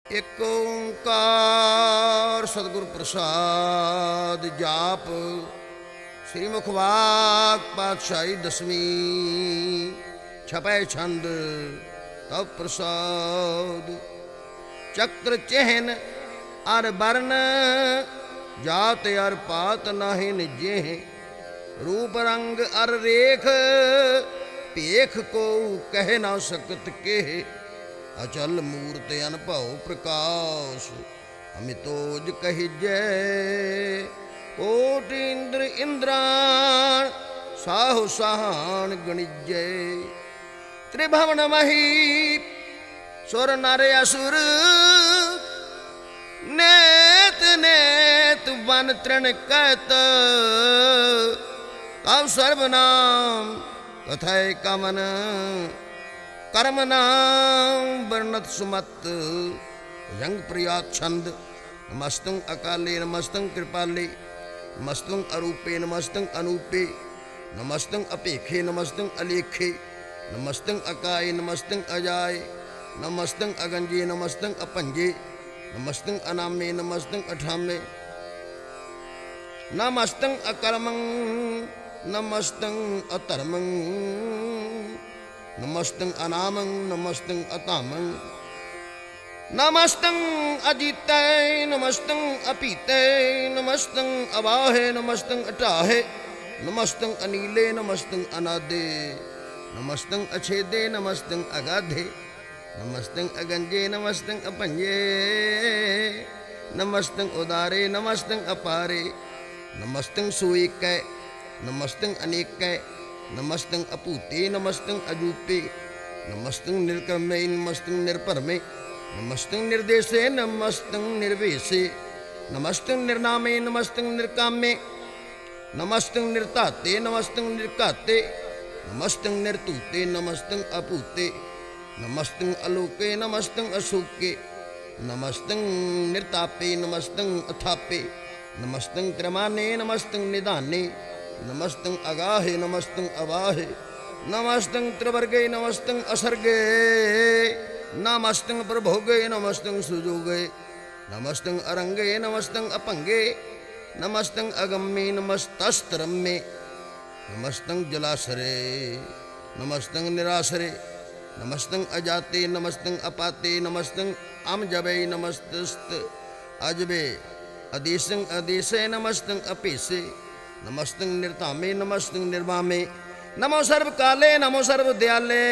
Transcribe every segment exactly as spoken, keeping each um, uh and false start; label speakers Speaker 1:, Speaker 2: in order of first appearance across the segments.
Speaker 1: ਇਕ ਓੰਕਾਰ ਸਤਿਗੁਰ ਪ੍ਰਸਾਦ ਜਾਪ। ਸ੍ਰੀ ਮੁਖਵਾਕ ਪਾਤਸ਼ਾਹੀ ਦਸਵੀਂ ਛਪੈ ਛੰਦ ਤਵ ਪ੍ਰਸਾਦ। ਚੱਕਰ ਚਿਹਨ ਅਰ ਬਰਨ ਜਾਤ ਅਰ ਪਾਤ ਨਾਹਿ ਨਿਜੇ। रूप रंग अर रेख भेख को कह ना सकत के। अचल मूर्त अनभव प्रकाश अमितोज कहिजै। कोट इंद्र इंद्राण साहु सहान गणिजै। त्रिभुवन मही सुर नर असुर नेत नेत वन तृण कहत। तव सर्वनाम कथय कमन कर्म नाम वर्णत सुमत। यंग प्रिया छंद। नमस्तं अकाले नमस्तं कृपाले नमस्तं अरूपे नमस्तं अनूपे नमस्तं अपेखे नमस्तं अलेखे नमस्तं अकाय नमस्तं अजाय नमस्तं अगंजे नमस्तं अपंजे नमस्तं अनामे नमस्तं अठामे नमस्तं अकर्मं नमस्तं अधर्मं नमस्तं अनामं नमस्तं अतामं नमस्तं अजीतय नमस्तं अपीतय नमस्तं अवाहे नमस्तं अटाहे नमस्तं अनीले नमस्तं अनादे नमस्तं अछेदे नमस्तं अगाधे नमस्तं अगंजे नमस्तं अपंजे नमस्तं उदारे नमस्तं अपारे नमस्तं सुएकै नमस्तं अनेकै नमस्तं अपूते नमस्तं अजूपे नमस्तं निर्कर्मे नमस्तं निर्परमे नमस्तं निर्देशे नमस्तं निर्वेशे नमस्तं निर्नामे नमस्तं निर्कामे नमस्तं निर्ताते नमस्तं निर्काते नमस्तं निर्तूते नमस्तं अपूते नमस्तं अलोके नमस्तं अशोके नमस्तं निर्तापे नमस्तं अथापे नमस्तं क्रमाने नमस्तं निदाने नमस्तं अगाहे नमस्तं अवाहे नमस्तं त्रिवर्गे नमस्तं असर्गे नमस्तं प्रभोगे नमस्तं सुजोगे नमस्तं अरंगे नमस्तं अपंगे नमस्तं अगम्ये नमस्तस्त्रम्ये नमस्तं जलासरे नमस्तं निरासरे नमस्तं अजाते नमस्तं अपाते नमस्तं अमजबे नमस्तस्त अजबे अदेशं अदेशे नमस्तं अपेशे नमस्तं निर्तामे नमस्तं निर्वामे नमो सर्व काले नमो सर्व दयाले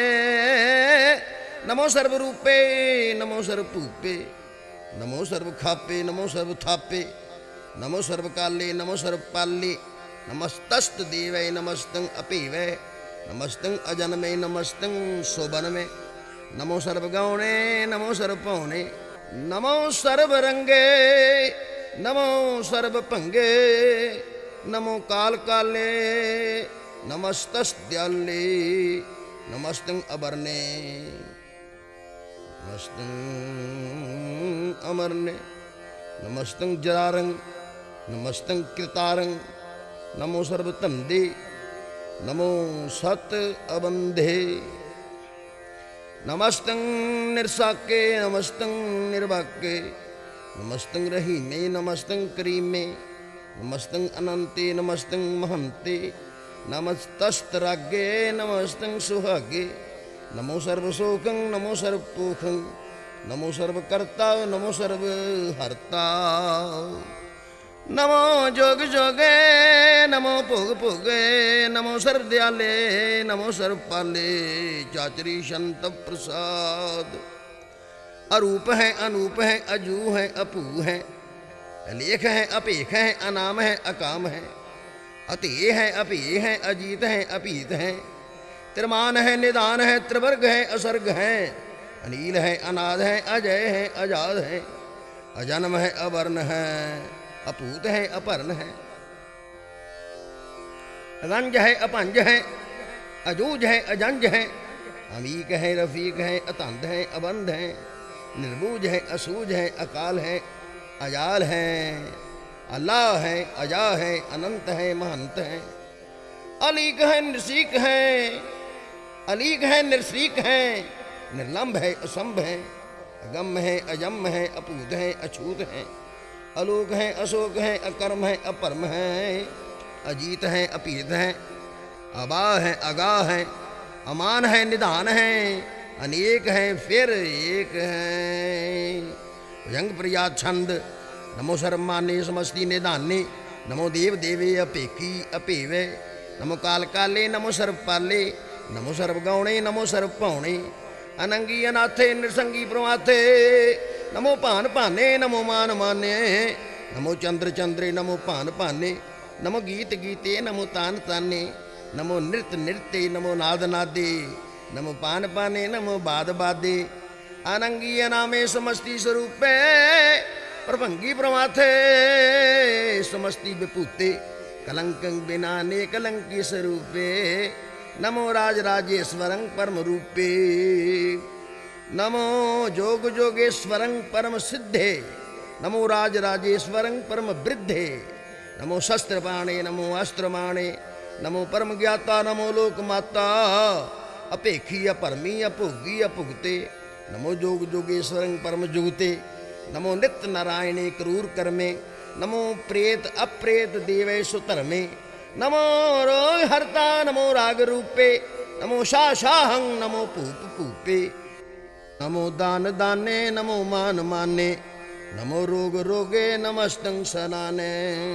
Speaker 1: नमो सर्व रूपे नमो सर्व भूपे नमो सर्व खापे नमो सर्व थापे नमो सर्व काले नमो सर्व पाले नमस्तस्त देवै नमस्तं अपेवै नमस्तं अजन्मे नमस्तं शोभनमे नमो सर्व गौणे नमो सर्व पौने नमो सर्व रंगे नमो सर्व भंगे नमो काल काले नमस्तस्दयाले नमस्तं अबरने नमस्तं अमरने नमस्तं जरारंग नमस्तं कृतारंग नमो सर्व तंदे नमो सत अबंधे नमस्तं निर्साके नमस्तं निर्वाके नमस्तं रहीमे नमस्तं करीमे नमस्तं अनंते नमस्तं महंते नमस्तस्तरागे नमस्तं सुहागे नमो सर्वशोकं नमो सर्वपोखं नमो सर्वकर्ता नमो सर्वहर्ता नमो जोग जोगे नमो भोग भोगे नमो सर्वदयाले नमो सर्वपाले चाचरी संत प्रसाद। अरूप है अनूप है अजू है अपू है अलेख है अपेख है अनाम है अकाम है अतेय है अपेय है अजीत है अपीत है त्रिमान है निदान है त्रिवर्ग है असर्ग है अनील है अनाद है अजय है आजाद है अजन्म है अवर्ण है अपूत है अपर्ण है रंज है अपंज है अजूज है अजंज है अमीक है रफीक है अतंध है अबंध है निर्बूज है असूज है अकाल है अजाल है अल्लाह है अजा है अनंत है महंत है अलीक है नृसिक है अलीक है नृसिक है निर्लंब है असंभ है अगम है अजम है अपूत है अछूत है, अलोक है अशोक है अकर्म है अपरम है, अजीत है अपीत है, अबा है अगा है, अमान है निधान है, अनेक है फिर एक है। भुजंग प्रिया छंद नमो सर्वमान्य समस्ति निधाने, नमो देव देवे अपेकी अपेवे, नमो काल काले नमो सर्वपाले, नमो सर्वगौणे नमो सर्वपौणे, अनंगी अनाथे नृसंगी प्रमाथे, नमो भान भाने नमो मान माने, नमो चंद्र चंद्रे नमो भान भाने, नमो गीत गीते नमो तान ताने, नमो नृत नृत्य नमो नाद नादे, नमो पान पाने नमो बाद बादे, अनंगी अनामे समस्ति स्वरूपे, प्रभंगी प्रमाथे समस्ति विभूते, कलंकं बिनाने कलंकी स्वरूपे, नमो राज राजेश्वरं परम रूपे, नमो जोग जोगेश्वरं परम सिद्धे, नमो राज राजेश्वरं परम वृद्धे, नमो शस्त्रपाणे नमो अस्त्रमाणे, नमो परम ज्ञाता नमो लोक माता, अपेखी अपरमी अभोगी अभुगते, नमो जोग जोगेश्वरं परम जुगते, नमो नित्य नारायणे क्रूर कर्मे, नमो प्रेत अप्रेत देवेशु धर्मे, नमो रोग हरता नमो राग रूपे, नमो शाह शाहं नमो पूप पूपे, नमो दान दाने नमो मान माने, नमो रोग रोगे नमस्तं सनाने,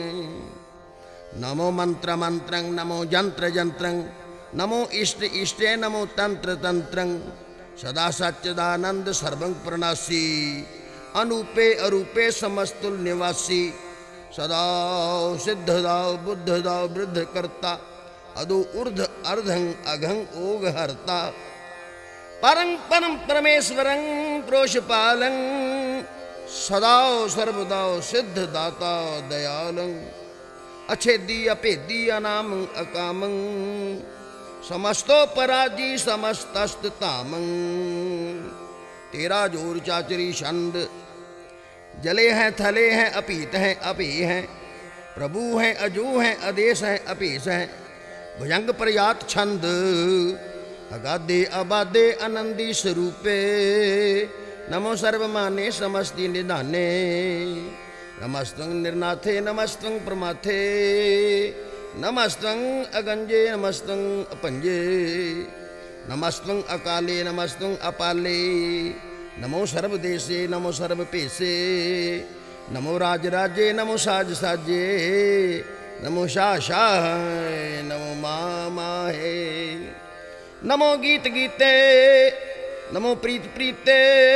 Speaker 1: नमो मंत्र मंत्रं नमो यंत्र यंत्रं, नमो इष्ट इष्टे नमो तंत्र तंत्रं, सदा सच्चिदानंद सर्वं प्रणासी, अनूपे अरूपे समस्तुल निवासी, सदा सिद्धदाव बुद्धदाव वृद्ध करता, अदो ऊर्ध अर्धं अघं ओग हरता, परं परम परमेश्वरं प्रोषपालं, सदाव सर्वदाव सिद्ध दाता दयालं, अछेदी अपेदी अनामं अकामं, समस्तो पराजी समस्तस्त तामं, तेरा जोर चाचरी छंद, जले हैं थले हैं अपीत हैं अपे हैं, प्रभु हैं अजू हैं आदेश हैं अपेश हैं, भुजंग प्रयात छंद, अगाधे अबाधे आनंदी स्वरूपे, नमो सर्वमाने समस्ति निधाने, नमस्तं निर्नाथे नमस्तं प्रमाथे, नमस्तं अगंजे नमस्तं अपंजे, नमस्तं अकाले नमस्तं अपाले, नमो सर्वदेशे नमो सर्वपेशे, नमो राज राजे नमो साज साजे, नमो शाह शाह नमो माँ माहे, नमो गीत गीते नमो प्रीत प्रीते,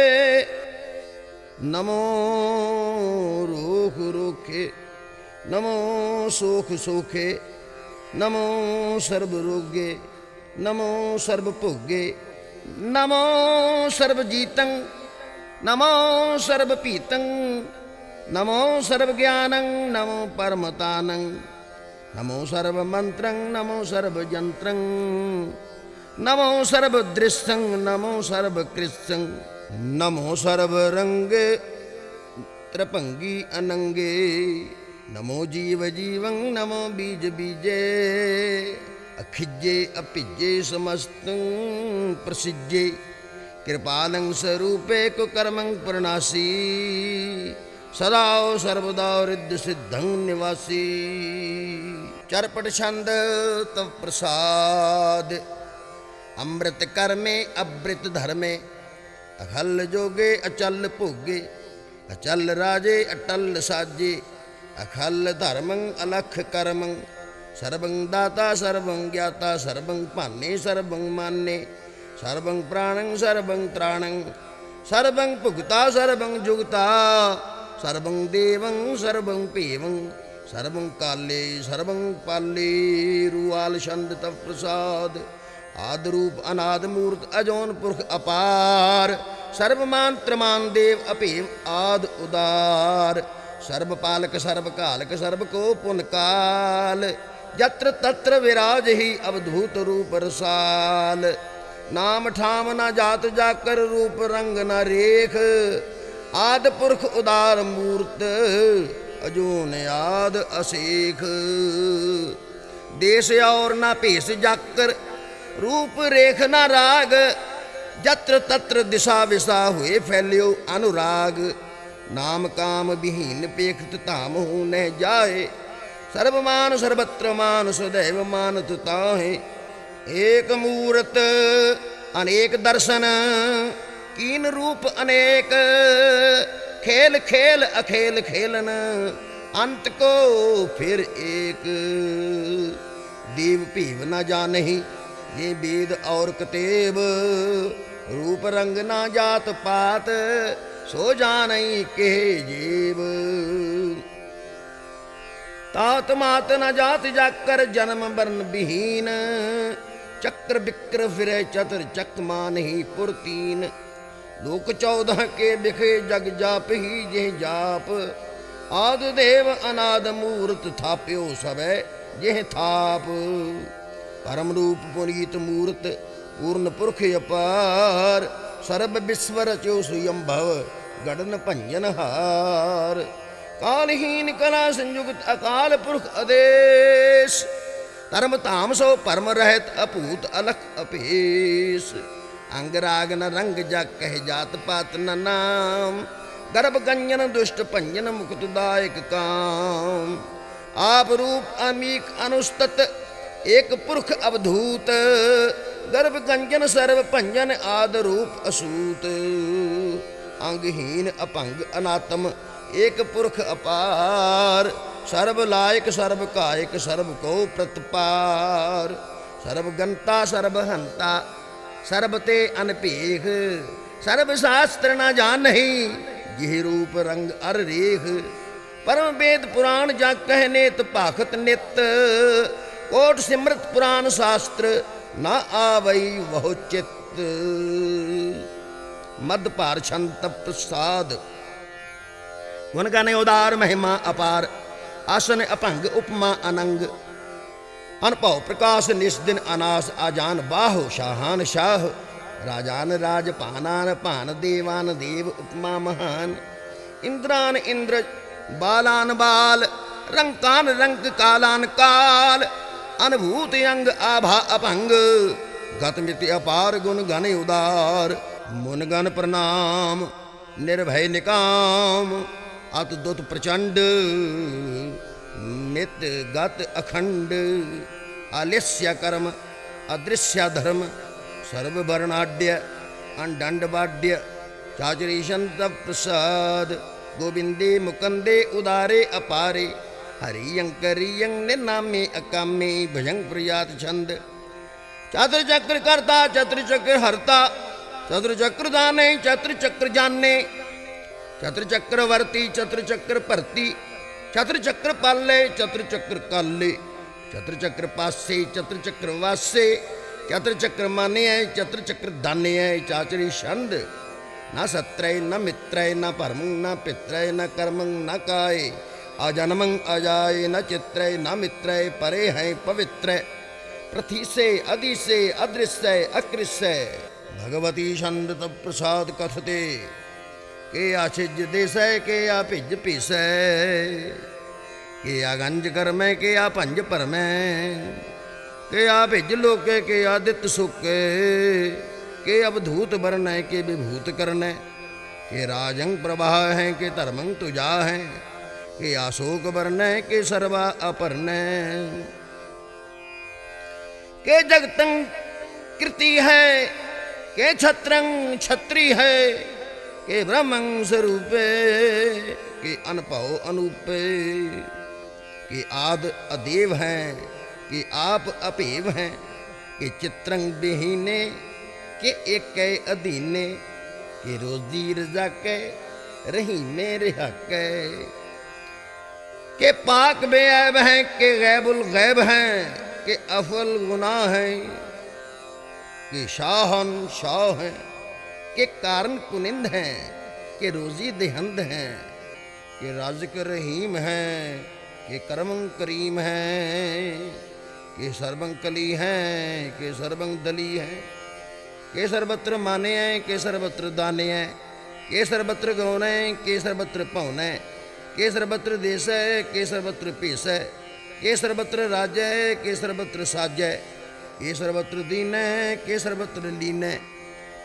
Speaker 1: नमो रोख रोखे, नमो सोख सोखे, नमो सर्व रोगे, नमो सर्व भोगे, नमो सर्वजीतं, नमो सर्वपीतं, नमो सर्वज्ञानं, नमो परमतानं, नमो सर्वमन्त्रं, नमो सर्वयन्त्रं, नमो सर्वदृश्यं, नमो सर्वकृत्सं, नमो सर्वरंग त्रिभंगी अनंगे, नमो जीव जीवं, नमो बीज बीजे, अखिजे अपिजे समस्तं प्रसिजे, कृपालं स्वरूपे कुकर्मं प्रणासी, सदा सर्वदा रिद्ध सिद्धं निवासी। चरपट छंद तव प्रसाद, अमृत कर्मे अमृत धर्मे, अखल जोगे अचल भोगे, अचल राजे अटल साजे, अखल धर्मं अलख कर्मं, सर्वं दाता सर्वं ज्ञाता सर्वं भाने सर्वं माने, सर्वं प्राणं सर्वं त्राणं, सर्वं भुगता सर्वं जुगता, सर्वं देवं सर्वं पेवं, सर्वं काले सर्वं पाले। रुआल छंद तव प्रसाद, आदरूप अनाद मूर्त अजौन पुरख अपार, सर्वमान त्रमान देव अपेव आद उदार, सर्वपालक सर्वकालक सर्व को पुन काल, यत्र तत्र विराज ही अवधूत रूप रसाल, नाम ठाम न जात जाकर रूप रंग न रेख, आद पुरख उदार मूर्त अजून आद असेख, देश और न भेष जाकर रूप रेख न राग, जत्र तत्र दिशा विशा हुए फैल्यो अनुराग। नाम काम विहीन पेखत धाम हूँ न जाए। सर्वमान सर्वत्र मान सदैव मानत ताहे। एक मूरत अनेक दर्शन कीन रूप अनेक। खेल खेल अखेल खेलन अंत को फिर एक। देव भीव न जानहि ये वेद और कतेब। रूप रंग ना जात पात सो जानई के जेब। तात मात न जात जाकर जन्म वर्ण विहीन। चक्र बिक्र फिरे चतुर चक मानहि पुरतीन। लोक चौदह के बिखे जग जाप ही जे जाप। आद देव अनाद मूर्त थाप्यो सबे जेह थाप। परम रूप पुनीत मूर्त पूर्ण पुरख अपार। सर्ब विश्व रचो स्वयंभव गणन भंजन हार। कालहीन कला संयुक्त अकाल पुरख आदेश। धर्म धाम सो परम रहत अपूत अलख अपेश। अंग राग न रंग जग कह जात पात न नाम। गर्भ गंजन दुष्ट भंजन मुक्तदायक काम। आप रूप अमीक अनुस्तत एक पुरख अवधूत। गर्भ गंजन सर्व भंजन आद रूप असूत। अंगहीन अपंग अनात्म एक पुरख अपार। सर्व लायक सर्व कायक सर्व को प्रतपार। सर्व गंता सर्व हंता सर्व ते अनपेख। सर्व शास्त्र न जानहि जिह रूप रंग अर रेख। परम वेद पुराण जा कहनेत पाखत नित। कोट सिमृत पुराण शास्त्र न आवई वह चित्त। मद पार छंत प्रसाद गुण गाने उदार महिमा अपार। आसन अपंग उपमा अनंग। अनपव प्रकाश निस्दिन अनास आजान बाहो शाहान शाह। राजान राज पानान पान देवान देव उपमा महान। इंद्रान इंद्र बालान बाल रंकान रंक कालान काल। अनुभूत अंग आभा अपंग गतमिति अपार गुण गण उदार। मुन गण प्रणाम निर्भय निकाम। अत दुत प्रचंड नित गत अखंड। आलिस्य कर्म अदृश्य धर्म सर्व वर्णाड्य अंडंड वाड्य। चाचरी संत प्रसाद गोविंदे मुकंदे उदारे अपारे। हरियं करियं निनामे अकामे भजं प्रियात छंद। चतुर चक्र करता चतुर चक्र हरता। चतुर चक्र दाने चतुर चक्र जाने। चतुर चक्रवर्ती चतुर चक्र भरती। चतुर चक्र पाले चतुर चक्र काले। चतुर चक्र पासे चतुर चक्र वासे। चतुर चक्र माने है चतुर चक्र दाने है। चाचरी छंद न सत्रय न मित्रय न परमं न पित्रय न कर्मं न काय। अजन्मं अजाय न चित्रय न मित्रय परे हैं पवित्र। पृथ्वी से अधि से अदृश्य अकृष्य। भगवती छंद तब प्रसाद कथते। के आछिज देसै के आ भिज पीसै। के आ गंज करमै के आ भंज भरमै। के आ भिज लोके के आदित्य सुके। के अवधूत वर्ण के विभूत करनै। के राजंग प्रवाह हैं के धर्मंग तुजा हैं। के अशोक वर्ण के सर्वा अपर्ण। के जगतंग कृति है के छत्रंग छत्री है। के ब्रह्मंग स्वरूपे के अनपव अनूपे। के आद अदेव हैं के आप अपेव हैं। के चित्रंग विहीने के एक अधीने। के रोजी रजा के रही मेरे हक। के पाक बेऐब हैं के गैबुल गैब हैं। के अफल गुनाह हैं के शाहन शाह हैं। के कारण कुनिंद हैं के रोजी देहंद हैं। के राज़िक रहीम हैं के करमं करीम हैं। के सर्वं कली हैं के सर्वं दली हैं। के सर्वत्र माने हैं के सर्वत्र दाने हैं। के सर्वत्र गौण हैं के सर्वत्र पौन है। के सर्वत्र देश है के सर्वत्र पेश है। के सर्वत्र राज्य है के सर्वत्र साज है। के सर्वत्र दीन है के सर्वत्र लीन है।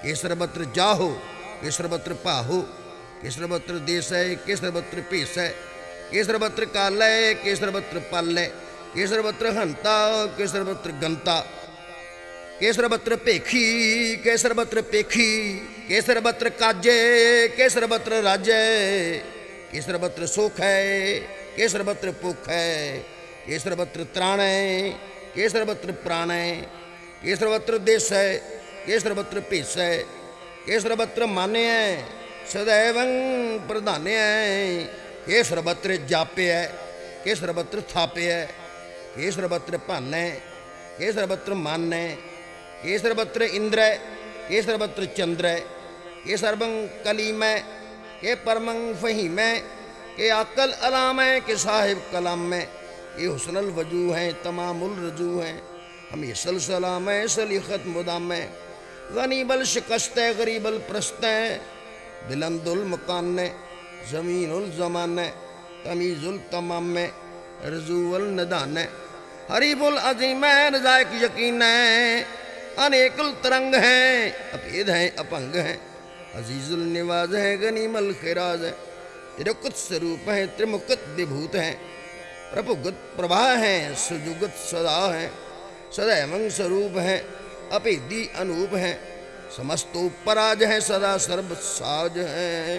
Speaker 1: केसरबत्र जाहो केसरबत्र पाहो केसरबत्र देसै केसरबत्र भेसै केसरबत्र कालै केसरबत्र पालै केसरबत्र हंता केसरबत्र गंता केसरबत्र भेखी केसरबत्र पेखी केसरबत्र काजे केसरबत्र राजै केसरबत्र सुख है केसरबत्र भुख है केसरबत्र त्राणै केसरबत्र प्राणै केसरबत्र देसै केसरबत्र भेसै केसरबत्र मान्य सदैवं प्रधान्य केसरबत्र जाप्य केसरबत्र थाप्य केसरबत्र भान्य केसरबत्र मान्य केसरबत्र इंद्र केसरबत्र चंद्र केसरबं कलीमै के परमं फहीमै के आकल अलामै के साहिब कलाम में ये हुस्नल वजू हैं तमामुल रजू हैं हम ये सलसलाम है सलीखत मुदाम है गनीबल शिकस्त गरीबल प्रस्त बिलंदुल मकान ज़मीनुल ज़मान तमीज़ुल तमाम रजूल नदान हरीबुल अजीम रजाक यकीन अनेकुल तरंग हैं अपेद हैं अपंग हैं अजीजुल निवाज हैं गनीमल खिराज है त्रिकुत स्वरूप हैं त्रिमुकुत विभूत हैं प्रभुगत प्रभा हैं सुजुगत सदा हैं सदैवं स्वरूप हैं अपेदी अनूप हैं समस्तोपराज हैं सदा सर्व साज हैं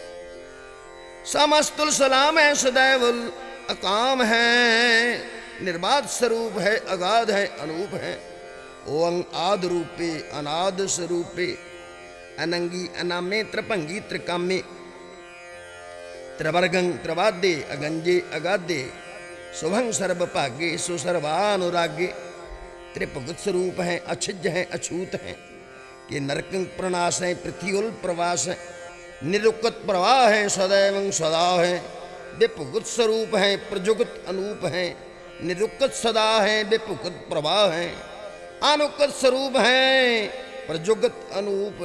Speaker 1: समस्तुल सलाम है सदैवुल अकाम है निर्बाध स्वरूप है अगाध है अनूप है ओं आद रूपे अनाद स्वरूपे अनंगी अनामे त्रिभंगी त्रिकामे त्रिवर्गं त्रिवाद्ये अगंजे अगाधे शुभं सर्वभागे सुसर्वानुरागे त्रिभुगत स्वरूप हैं अछिज हैं अछूत हैं ये नरकं प्रणाश हैं पृथ्वीउल प्रवास हैं निरुक्त प्रवाह हैं सदैवं सदा हैं विभुगत स्वरूप हैं प्रजुगत अनूप हैं निरुक्त सदा हैं विभुगत प्रवाह हैं अनुकत स्वरूप हैं प्रजुगत अनूप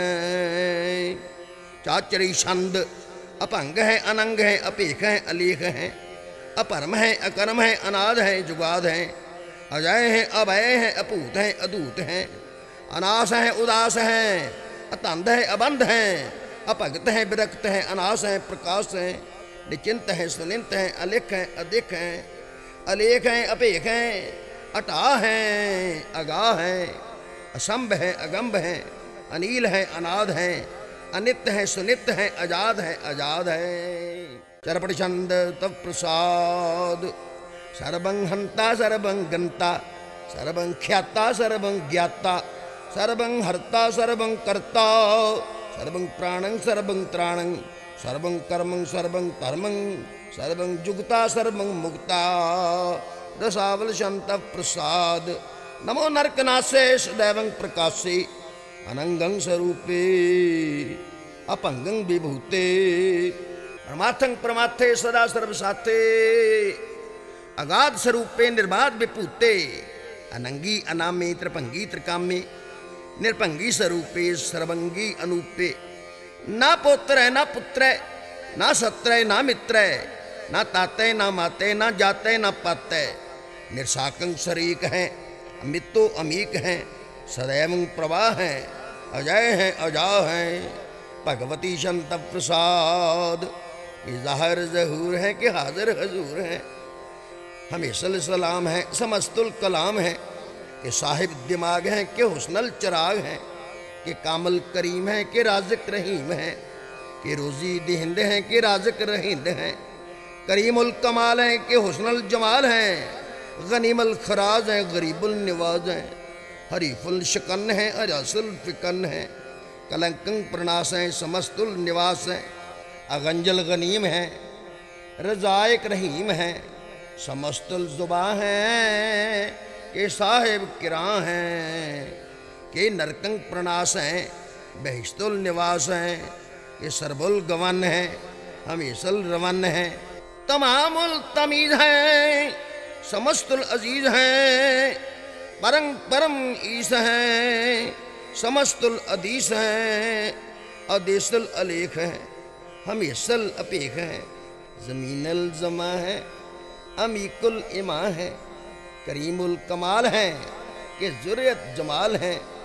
Speaker 1: हैं चाचरी छंद अपंग है अनंग है अपेख है अलेख है अपरम है अकर्म है अनाद है जुगाद है अजय है अभय है अपूत है अदूत है अनास है उदास है अतंध है अबंध है अपगत है विरक्त है अनास है प्रकाश है निचिंत है सुनिंत है अलिख है अधिक है अलेख है अपेख है अटा है अगाह है असंभ है अगंभ है अनील है अनाद है अनित्य है सुनित्य है अजाद है आजाद है चरपट छंद तव प्रसाद सर्वं हंता सर्वं गंता सर्वं ख्याता सर्वं ज्ञाता सर्वं हर्ता सर्वं कर्ता सर्वं प्राणं सर्वं त्राणं सर्वं कर्मं सर्वं धर्मं सर्वं जुगता सर्वं मुक्ता रसावल शंत प्रसाद नमो नरकनाशे सदैवं प्रकाशे अनंगं स्वरूपे अपंगं विभूते परमार्थं परमार्थे सदा सर्वसाथे अगाध स्वरूपे निर्बाध विभूते अनंगी अनामे त्रिभंगी त्रिकामे निर्भंगी स्वरूपे सर्वंगी अनूपे ना पोत्र है ना पुत्र है ना सत्र है ना मित्र है ना ताते ना माते ना जाते ना पाते निर्साकं शरीक हैं अमितो अमीक हैं सदैवं प्रवाह हैं अजय हैं अजा हैं भगवती शंत प्रसाद ये ज़ाहिर ज़हूर हैं कि हाजिर हजूर हैं हमेशल सलाम है समस्तुल कलाम है कि साहिब दिमाग हैं कि हुस्नल चराग हैं कि कामल करीम हैं कि राज़िक रहीम हैं कि रोज़ी दिहिंद हैं कि राज़िक रहींद हैं करीमुल कमाल हैं कि हुस्नल जमाल हैं गनीमल खराज हैं गरीबुल निवाज हैं हरीफुल शिकन हैं अजासुल फिकन हैं कलंकं प्रणाश हैं समस्तुल निवास हैं अगंजल गनीम हैं रजायक रहीम हैं समस्तुल जुबा हैं के साहिब किरा हैं के नरकं प्रणाश हैं बहिश्तुल निवास हैं के सरबुल गवन हैं हमीसल रवन हैं तमामुल तमीज़ हैं समस्तुल अजीज हैं परम परम ईस हैं समस्तुल अदीस हैं अदेसल अलेख हैं हमेशल अपेख हैं ज़मीनल जमा है अमीकुल इमा है करीमुल कमाल हैं कि ज़ुर्रियत जमाल हैं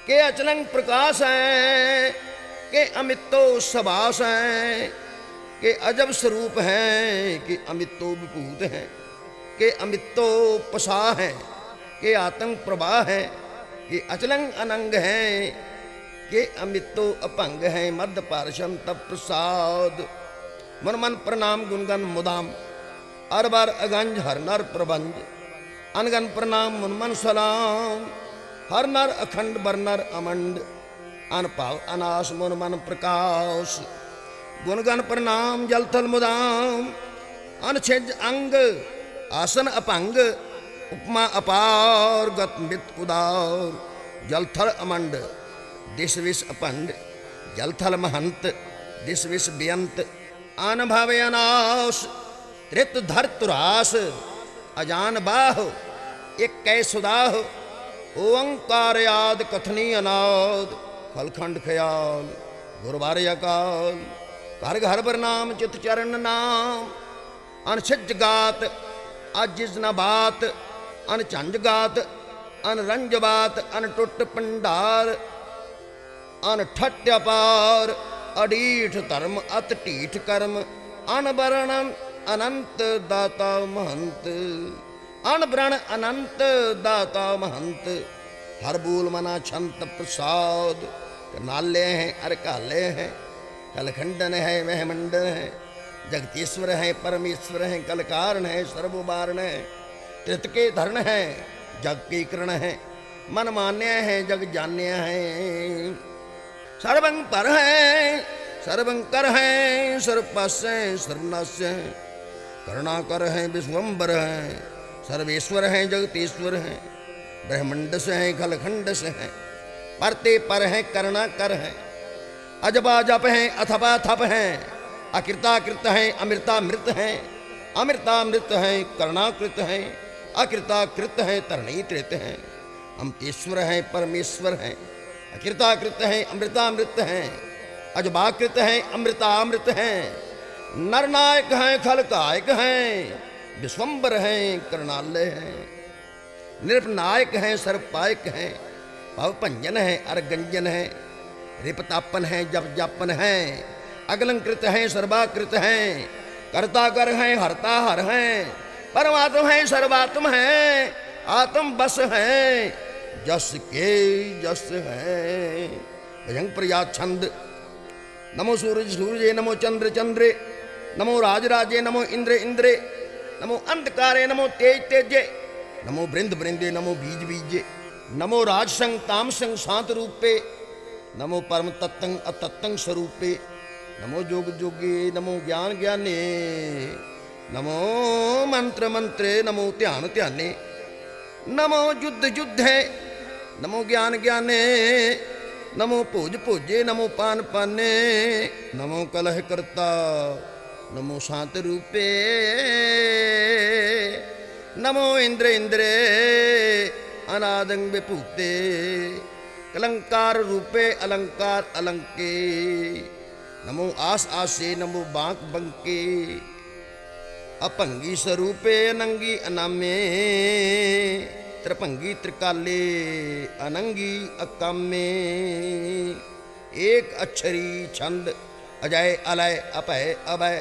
Speaker 1: के अचलंग प्रकाश है, के अमितो सबास हैं, के अजब स्वरूप हैं, के अमितो विभूत हैं, के अमितो पसा हैं, के आतंक प्रवाह हैं, के अचलंग अनंग हैं, के अमितो अपंग हैं, मध्य पार्शन तप प्रसाद। मन मन प्रणाम गुणगन मुदाम, अर बार अगंज हर नर प्रबंध, अनगन प्रणाम मुन मन सलाम, हर नर अखंड बर नर अमंड, अन भाव अनास मुन मन प्रकाश। गुणगन प्रणाम जल थल मुदाम, अन छिज अंग आसन अपंग, उपमा अपार गत मित उदार। जल थल अमंड दिश विष अपंड, जल थल महंत दिश विष बेअंत, आन भावे अनाश त्रित धर तुरास। अजान बाह एक कै सुदाह, ओंकार याद कथनी अनाद। खलखंड ख्याल गुरबार अकाल, घर घर बरनाम चित चरण नाम। अनछिज गात अजिज न बात, अन झंझ गात अन रंज बात, अन टुट पंडार अन ठट अपार। अडीठ धर्म अत ढीठ कर्म, अनबरण अनंत दाता महंत। अनबरण अनंत दाता महंत, हर बोल मना छंत प्रसाद। नाले हैं अरकाले हैं, कलखंडन है वह मंडन है। जगतीश्वर है परमेश्वर है, कलकारण है सर्ववारण है। त्रित के धरण है जग के करण है, मन मान्य है जग जान्य है। सर्वं पर है सर्वं कर है, सर्वपास है सर्वनाश है। करुणाकर है विश्वम्बर है, सर्वेश्वर है जगतीश्वर है। ब्रह्मंड से है खलखंड से है, परते पर है करुणा कर है। अजबा जप है अथवा थप है, अकृताकृत है अमृतामृत है। अमृतामृत है करुणाकृत है, अकृताकृत है तरणी त्रित है। अमृतेश्वर है परमेश्वर है, अकृताकृत है अमृतामृत है। अजबाकृत है अमृतामृत है। नरनायक हैं खलकायक हैं, विश्वम्बर हैं करुणालय हैं। निरपनायक हैं सर्वपायक हैं, भवभंजन है अरगंजन है। रिपतापन है जप जापन है, अगलंकृत हैं सर्वाकृत हैं। कर्ता कर हैं हरता हर हैं, परमात्म है सर्वात्म है। आत्म बस है जस के जस है। भजंग प्रया छंद। नमो सूरज सूर्य, नमो चंद्र चंद्रे, नमो राज राजे, नमो इंद्र इंद्रे, नमो अंधकारे, नमो तेज तेजे, नमो बृंद बृंदे, नमो बीज बीजे, नमो राज संग ताम संग शांत रूपे, नमो परम तत्तंग अतत्तंग स्वरूपे, नमो जोग जोगे, नमो ज्ञान ज्ञाने, नमो मंत्र मंत्रे, नमो ध्यान ध्याने, नमो युद्ध युद्धे, नमो ज्ञान ज्ञाने, नमो भोज भोजे, नमो पान पाने, नमो कलह करता, नमो शांत रूपे, नमो इंद्र इंद्रे, अनादंग विभूते, कलंकार रूपे अलंकार अलंके, नमो आस आसे, नमो बांक बंके, अपंगी स्वरूपे अनंगी अनामे, त्रिभंगी त्रिकाले अनंगी अकामे। एक अक्षरी छंद। अजय अलय अपय अभय,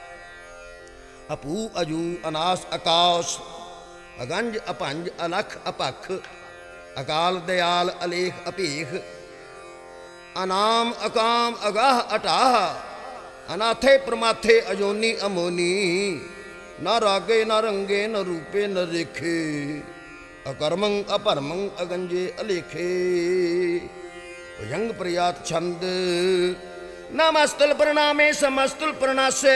Speaker 1: अपू अजू अनास आकाश, अगंज अपंज अलख अपख, अकाल दयाल अलेख अपेख, अनाम अकाम अगाह अटाह, अनाथे प्रमाथे अजोनी अमोनी, न रागे न रंगे न रूपे न रेखे, अकर्मंग अपरमंग अगंजे अलेखे। भुजंग प्रयात छंद। नमस्तुल प्रणामे समस्तुल प्रणासे,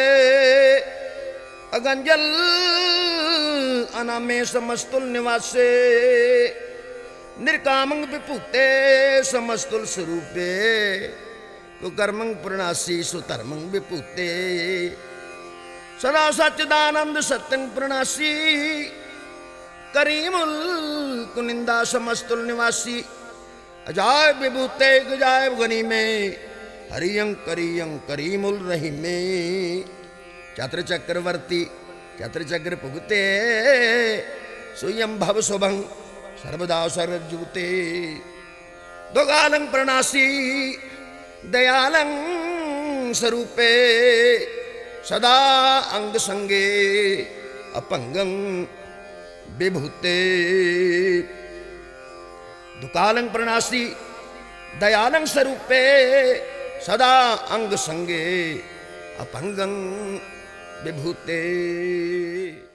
Speaker 1: अगंजल अनामे समस्तुल निवासे, निर्कामंग विभूते समस्तुल स्वरूपे, कुकर्मंग प्रणासी सुधर्मंग विभूते, सदा सच्चिदानंद सत्यंग प्रणासी, करीमुल कुनिंदा समस्तुल निवासी, अजायब विभूते गजायब गनी में, हरियं करियं करीमुल रही में। चत्र चक्रवर्ती चत्र चक्र पुगते, सुयं भव शुभं सर्वदा सर्वजूते। दुगालं प्रणासी दयालं स्वरूपे सदा अंग संगे अपंगं विभूते। दुकालं प्रणासी दयालं स्वरूपे सदा अंग संगे अपंगं विभूते।